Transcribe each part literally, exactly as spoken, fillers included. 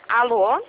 Alô?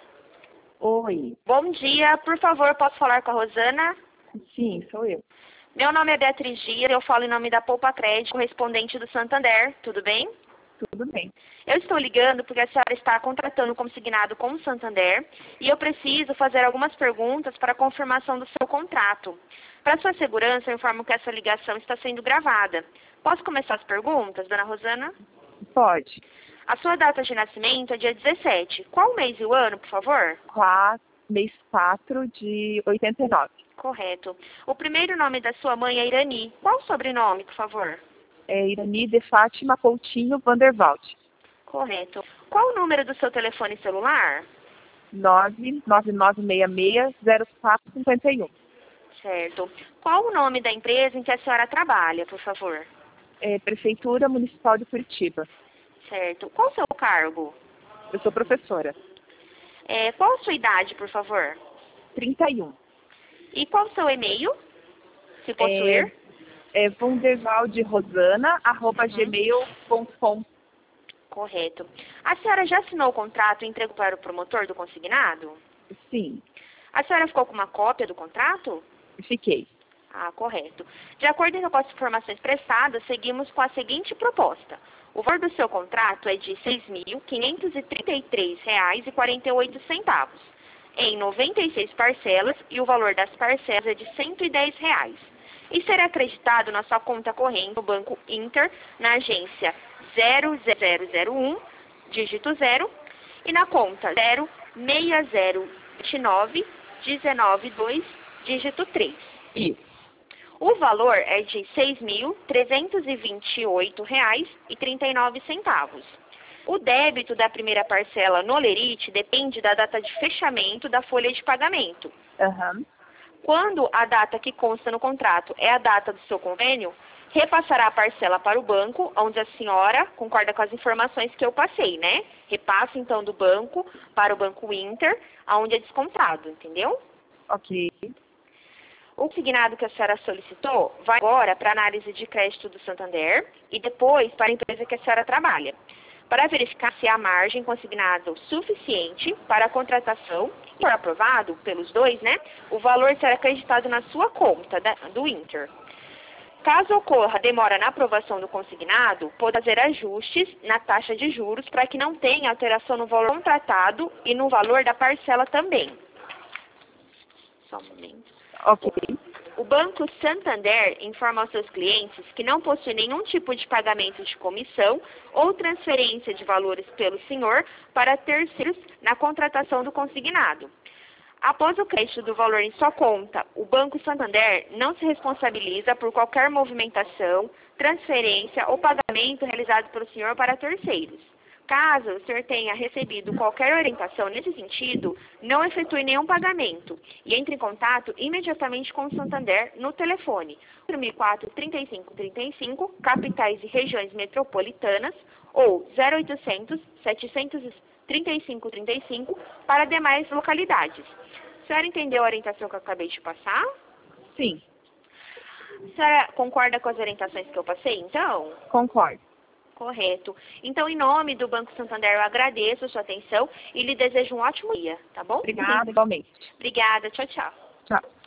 Oi. Bom dia, por favor, posso falar com a Rosana? Sim, sou eu. Meu nome é Beatriz Dias, eu falo em nome da Poupa Crédito, correspondente do Santander, tudo bem? Tudo bem. Eu estou ligando porque a senhora está contratando consignado com o Santander e eu preciso fazer algumas perguntas para a confirmação do seu contrato. Para sua segurança, eu informo que essa ligação está sendo gravada. Posso começar as perguntas, dona Rosana? Pode. A sua data de nascimento é dia dezessete. Qual o mês e o ano, por favor? Quatro, mês quatro de oitenta e nove. Correto. O primeiro nome da sua mãe é Irani. Qual o sobrenome, por favor? É Irani de Fátima Coutinho Vanderwald. Correto. Qual o número do seu telefone celular? nove nove nove seis seis zero quatro cinco um. Certo. Qual o nome da empresa em que a senhora trabalha, por favor? É Prefeitura Municipal de Curitiba. Certo. Qual o seu cargo? Eu sou professora. É, qual a sua idade, por favor? trinta e um. E qual o seu e-mail, se possuir? É, é vanderwaldrosana arroba gmail ponto com. Correto. A senhora já assinou o contrato e entregou para o promotor do consignado? Sim, A senhora ficou com uma cópia do contrato? fiquei. Ah, correto. De acordo com as informações prestadas, seguimos com a seguinte proposta. O valor do seu contrato é de seis mil quinhentos e trinta e três reais e quarenta e oito centavos, em noventa e seis parcelas, e o valor das parcelas é de cento e dez reais. E será acreditado na sua conta corrente no Banco Inter, na agência zero zero zero um, dígito zero, e na conta zero seis zero dois nove um nove dois, dígito três. Isso. O valor é de seis mil trezentos e vinte e oito reais e trinta e nove centavos. O débito da primeira parcela no Lerite depende da data de fechamento da folha de pagamento. Aham. Quando a data que consta no contrato é a data do seu convênio, repassará a parcela para o banco, onde a senhora concorda com as informações que eu passei, né? Repassa então do banco para o Banco Inter, onde é descontado, entendeu? Ok. O consignado que a senhora solicitou vai agora para a análise de crédito do Santander e depois para a empresa que a senhora trabalha, para verificar se há margem consignada o suficiente para a contratação. Se for aprovado pelos dois, né, o valor será acreditado na sua conta da, do Inter. Caso ocorra demora na aprovação do consignado, pode fazer ajustes na taxa de juros para que não tenha alteração no valor contratado e no valor da parcela também. Só um momento. Ok. O Banco Santander informa aos seus clientes que não possui nenhum tipo de pagamento de comissão ou transferência de valores pelo senhor para terceiros na contratação do consignado. Após o crédito do valor em sua conta, o Banco Santander não se responsabiliza por qualquer movimentação, transferência ou pagamento realizado pelo senhor para terceiros. Caso o senhor tenha recebido qualquer orientação nesse sentido, não efetue nenhum pagamento e entre em contato imediatamente com o Santander no telefone zero mil e quatro, trinta e cinco trinta e cinco, capitais e regiões metropolitanas, ou zero oitocentos, setecentos e trinta e cinco trinta e cinco para demais localidades. A senhora entendeu a orientação que eu acabei de passar? Sim, A senhora concorda com as orientações que eu passei, então? concordo. Correto. Então, em nome do Banco Santander, eu agradeço a sua atenção e lhe desejo um ótimo dia, tá bom? Obrigada, igualmente. Obrigada. Tchau, tchau. Tchau.